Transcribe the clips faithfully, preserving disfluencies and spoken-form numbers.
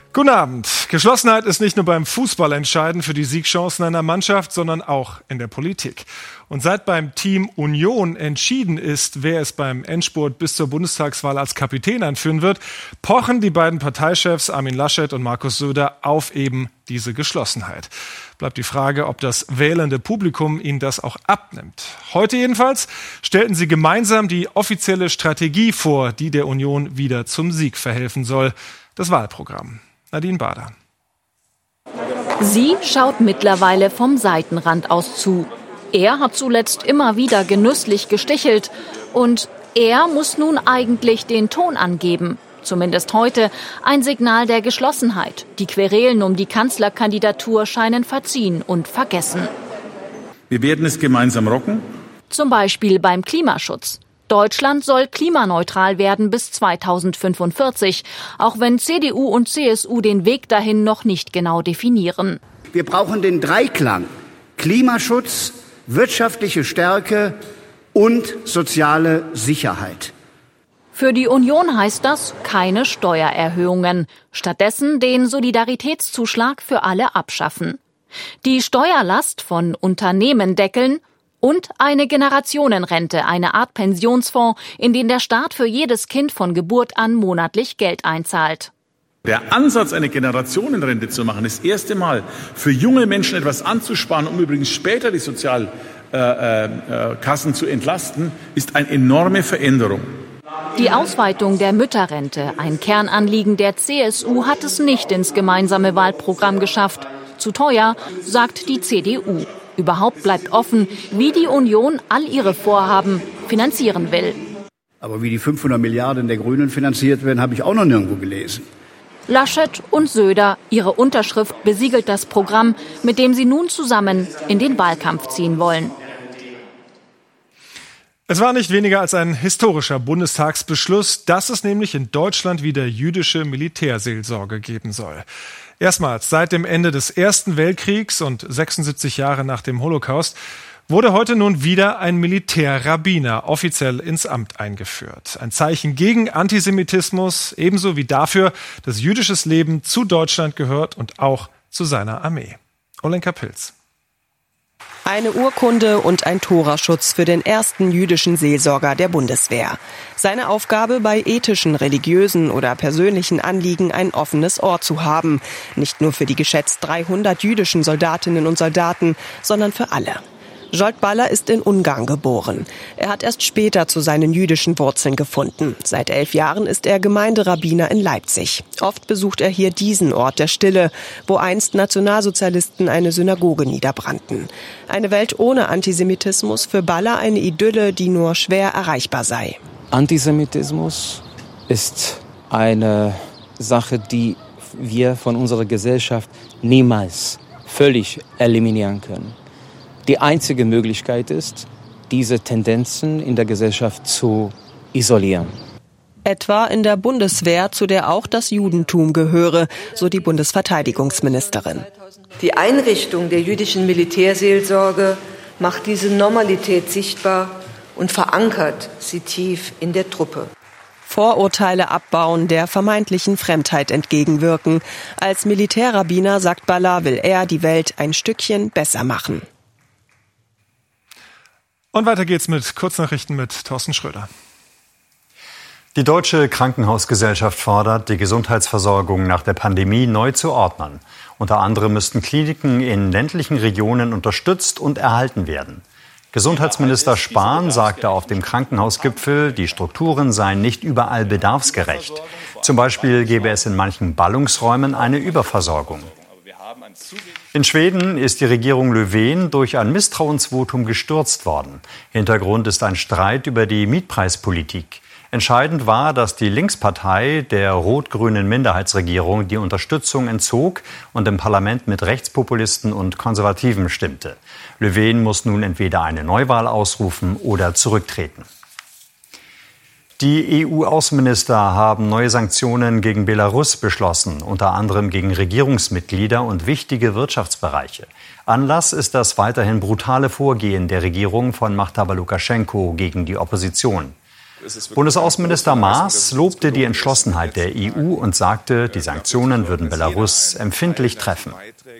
Guten Abend. Geschlossenheit ist nicht nur beim Fußball entscheidend für die Siegchancen einer Mannschaft, sondern auch in der Politik. Und seit beim Team Union entschieden ist, wer es beim Endspurt bis zur Bundestagswahl als Kapitän anführen wird, pochen die beiden Parteichefs Armin Laschet und Markus Söder auf eben diese Geschlossenheit. Bleibt die Frage, ob das wählende Publikum ihnen das auch abnimmt. Heute jedenfalls stellten sie gemeinsam die offizielle Strategie vor, die der Union wieder zum Sieg verhelfen soll. Das Wahlprogramm. Nadine Bader. Sie schaut mittlerweile vom Seitenrand aus zu. Er hat zuletzt immer wieder genüsslich gestichelt. Und er muss nun eigentlich den Ton angeben. Zumindest heute ein Signal der Geschlossenheit. Die Querelen um die Kanzlerkandidatur scheinen verziehen und vergessen. Wir werden es gemeinsam rocken. Zum Beispiel beim Klimaschutz. Deutschland soll klimaneutral werden bis zweitausendfünfundvierzig, auch wenn C D U und C S U den Weg dahin noch nicht genau definieren. Wir brauchen den Dreiklang Klimaschutz, wirtschaftliche Stärke und soziale Sicherheit. Für die Union heißt das keine Steuererhöhungen, stattdessen den Solidaritätszuschlag für alle abschaffen. Die Steuerlast von Unternehmen deckeln und eine Generationenrente, eine Art Pensionsfonds, in den der Staat für jedes Kind von Geburt an monatlich Geld einzahlt. Der Ansatz, eine Generationenrente zu machen, das erste Mal für junge Menschen etwas anzusparen, um übrigens später die Sozialkassen äh, äh, zu entlasten, ist eine enorme Veränderung. Die Ausweitung der Mütterrente, ein Kernanliegen der C S U, hat es nicht ins gemeinsame Wahlprogramm geschafft. Zu teuer, sagt die C D U. Überhaupt bleibt offen, wie die Union all ihre Vorhaben finanzieren will. Aber wie die fünfhundert Milliarden der Grünen finanziert werden, habe ich auch noch nirgendwo gelesen. Laschet und Söder, ihre Unterschrift besiegelt das Programm, mit dem sie nun zusammen in den Wahlkampf ziehen wollen. Es war nicht weniger als ein historischer Bundestagsbeschluss, dass es nämlich in Deutschland wieder jüdische Militärseelsorge geben soll. Erstmals seit dem Ende des Ersten Weltkriegs und sechsundsiebzig Jahre nach dem Holocaust wurde heute nun wieder ein Militärrabbiner offiziell ins Amt eingeführt. Ein Zeichen gegen Antisemitismus, ebenso wie dafür, dass jüdisches Leben zu Deutschland gehört und auch zu seiner Armee. Olenka Pilz. Eine Urkunde und ein Toraschutz für den ersten jüdischen Seelsorger der Bundeswehr. Seine Aufgabe, bei ethischen, religiösen oder persönlichen Anliegen ein offenes Ohr zu haben. Nicht nur für die geschätzt dreihundert jüdischen Soldatinnen und Soldaten, sondern für alle. Zsolt Baller ist in Ungarn geboren. Er hat erst später zu seinen jüdischen Wurzeln gefunden. Seit elf Jahren ist er Gemeinderabbiner in Leipzig. Oft besucht er hier diesen Ort der Stille, wo einst Nationalsozialisten eine Synagoge niederbrannten. Eine Welt ohne Antisemitismus, für Baller eine Idylle, die nur schwer erreichbar sei. Antisemitismus ist eine Sache, die wir von unserer Gesellschaft niemals völlig eliminieren können. Die einzige Möglichkeit ist, diese Tendenzen in der Gesellschaft zu isolieren. Etwa in der Bundeswehr, zu der auch das Judentum gehöre, so die Bundesverteidigungsministerin. Die Einrichtung der jüdischen Militärseelsorge macht diese Normalität sichtbar und verankert sie tief in der Truppe. Vorurteile abbauen, der vermeintlichen Fremdheit entgegenwirken. Als Militärrabbiner, sagt Baller, will er die Welt ein Stückchen besser machen. Und weiter geht's mit Kurznachrichten mit Thorsten Schröder. Die Deutsche Krankenhausgesellschaft fordert, die Gesundheitsversorgung nach der Pandemie neu zu ordnen. Unter anderem müssten Kliniken in ländlichen Regionen unterstützt und erhalten werden. Gesundheitsminister Spahn sagte auf dem Krankenhausgipfel, die Strukturen seien nicht überall bedarfsgerecht. Zum Beispiel gäbe es in manchen Ballungsräumen eine Überversorgung. In Schweden ist die Regierung Löfven durch ein Misstrauensvotum gestürzt worden. Hintergrund ist ein Streit über die Mietpreispolitik. Entscheidend war, dass die Linkspartei der rot-grünen Minderheitsregierung die Unterstützung entzog und im Parlament mit Rechtspopulisten und Konservativen stimmte. Löfven muss nun entweder eine Neuwahl ausrufen oder zurücktreten. Die E U-Außenminister haben neue Sanktionen gegen Belarus beschlossen, unter anderem gegen Regierungsmitglieder und wichtige Wirtschaftsbereiche. Anlass ist das weiterhin brutale Vorgehen der Regierung von Machthaber Lukaschenko gegen die Opposition. Bundesaußenminister Maas lobte die Entschlossenheit der E U und sagte, die Sanktionen würden Belarus empfindlich treffen.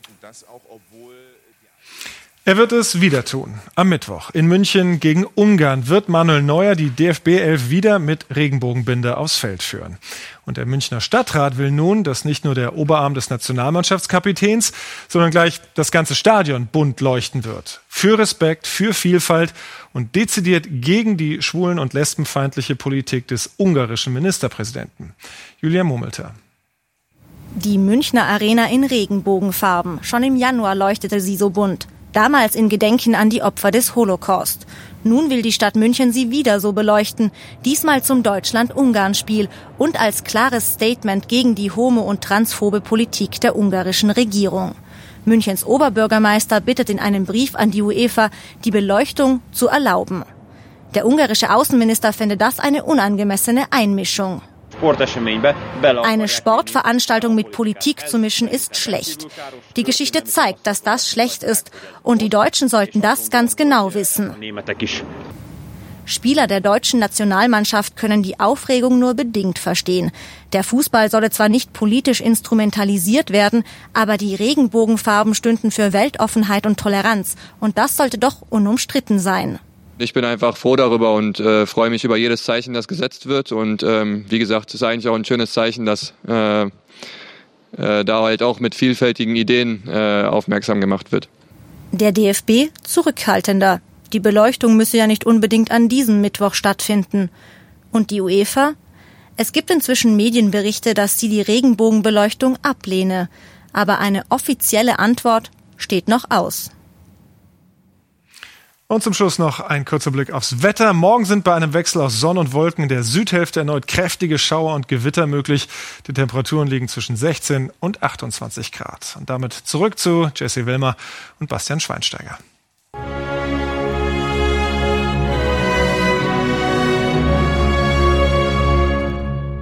Er wird es wieder tun. Am Mittwoch in München gegen Ungarn wird Manuel Neuer die D F B elf wieder mit Regenbogenbinde aufs Feld führen. Und der Münchner Stadtrat will nun, dass nicht nur der Oberarm des Nationalmannschaftskapitäns, sondern gleich das ganze Stadion bunt leuchten wird. Für Respekt, für Vielfalt und dezidiert gegen die schwulen- und lesbenfeindliche Politik des ungarischen Ministerpräsidenten. Julia Murmelter. Die Münchner Arena in Regenbogenfarben. Schon im Januar leuchtete sie so bunt. Damals in Gedenken an die Opfer des Holocaust. Nun will die Stadt München sie wieder so beleuchten, diesmal zum Deutschland-Ungarn-Spiel und als klares Statement gegen die homo- und transphobe Politik der ungarischen Regierung. Münchens Oberbürgermeister bittet in einem Brief an die UEFA, die Beleuchtung zu erlauben. Der ungarische Außenminister fände das eine unangemessene Einmischung. Eine Sportveranstaltung mit Politik zu mischen ist schlecht. Die Geschichte zeigt, dass das schlecht ist. Und die Deutschen sollten das ganz genau wissen. Spieler der deutschen Nationalmannschaft können die Aufregung nur bedingt verstehen. Der Fußball solle zwar nicht politisch instrumentalisiert werden, aber die Regenbogenfarben stünden für Weltoffenheit und Toleranz. Und das sollte doch unumstritten sein. Ich bin einfach froh darüber und äh, freue mich über jedes Zeichen, das gesetzt wird. Und ähm, wie gesagt, es ist eigentlich auch ein schönes Zeichen, dass äh, äh, da halt auch mit vielfältigen Ideen äh, aufmerksam gemacht wird. Der D F B zurückhaltender. Die Beleuchtung müsse ja nicht unbedingt an diesem Mittwoch stattfinden. Und die UEFA? Es gibt inzwischen Medienberichte, dass sie die Regenbogenbeleuchtung ablehne. Aber eine offizielle Antwort steht noch aus. Und zum Schluss noch ein kurzer Blick aufs Wetter. Morgen sind bei einem Wechsel aus Sonne und Wolken in der Südhälfte erneut kräftige Schauer und Gewitter möglich. Die Temperaturen liegen zwischen sechzehn und achtundzwanzig Grad. Und damit zurück zu Jesse Willmer und Bastian Schweinsteiger.